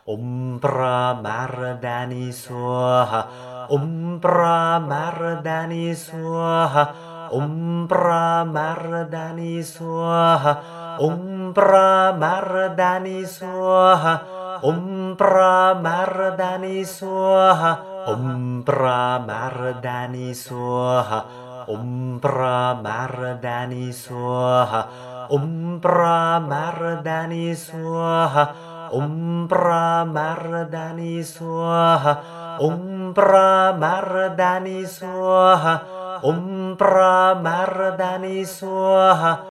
Pramardani Swaha. Pramardani Swaha. Pramardani Swaha. Pramardani Swaha. Pramardani Swaha. Pramardani Swaha. Pramardani Swaha. Pramardani Swaha. Pramardani Swaha. Pramardani Swaha. Pramardani Swaha.